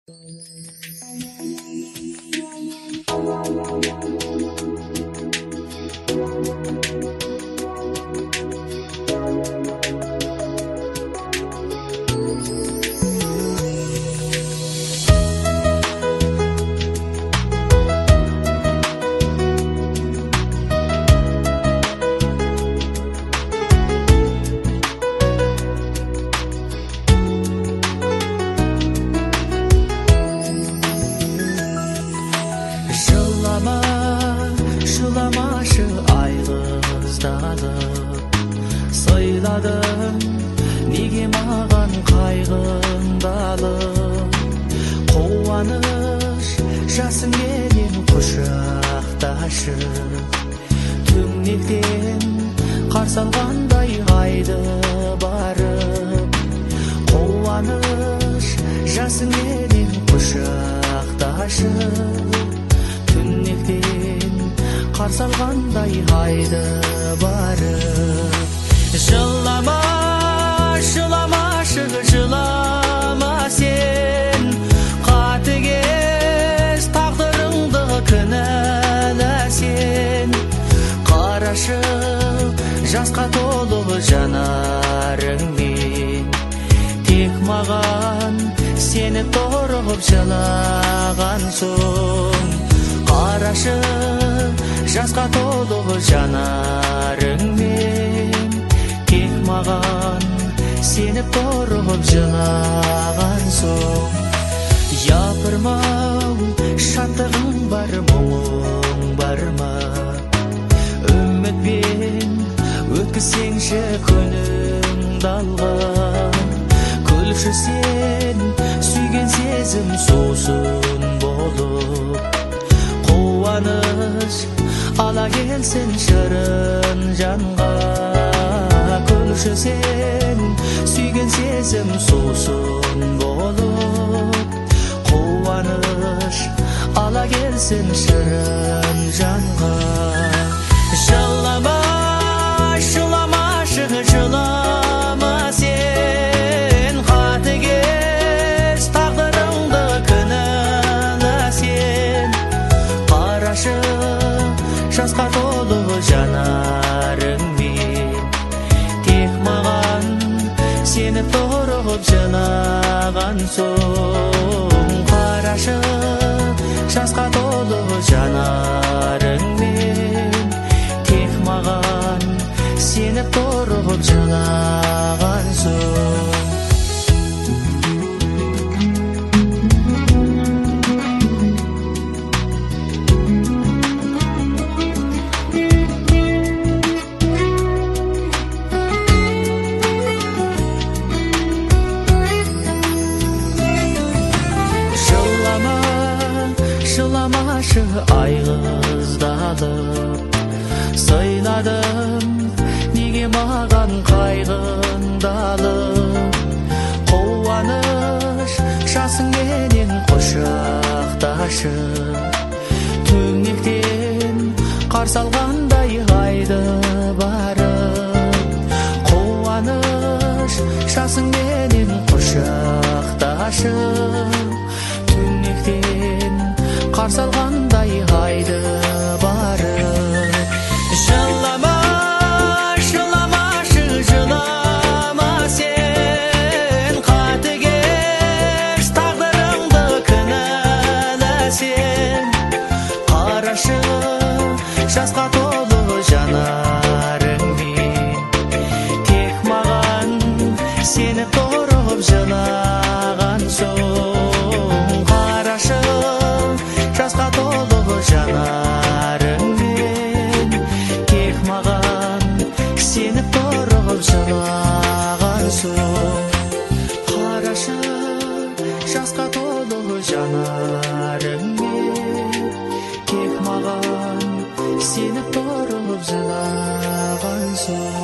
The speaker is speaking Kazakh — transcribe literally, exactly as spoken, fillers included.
Жыламашы айғыздалып сыйладың неге маған қайғыңдалып қуаныш жасыңменен құшақташы түнектен қарсы алғандай айды барып қуаныш жасыңменен құшақташы түнектен қарсы алғандай айды барып жылама жыламашы жылама сен қатыгез тағдырыңды кінәлә сен қарашы жасқа толы жанарыңмен тек маған сені торығып жылаған соң қарашы жасқа толы жанарыңмен тек маған сені торығып жылаған соң япырмау шаттығың бар мұңың бар ма үмітпен өткізсеңші күніңді алған күлші сен сүйген сезім сусын болып қуаныш ала келсін шырын жанға күлші сен сүйген сезім сусын болып қуаныш ала келсін шырын жанға жылама жыламашы жылама сен қатыгез тағдырыңды кінәлә сен қарашы жасқа толы жанарыңмен тек маған сені торығып жылаған соң қарашы жасқа толы жанарыңмен тек маған сені торығып жылаған соң жыламашы айғыздалып сыйладым неге маған қайғыңдалып қуаныш жасыңменен құшақташы түнектен қарсы алғандай айды барып қуаныш жасыңменен құшақташы түнектен қарсы алғандай айды барып жылама жыламашы жылама сен қатыгез тағдырыңды кінәлә сен қарашы жасқа толы жанарыңмен тек маған сені торығып жылаған соң қарашы жасқа толы жанарыңмен тек маған сені торығып жылаған соң қарашы жасқа толы жанарыңмен тек маған сені торығып жылаған соң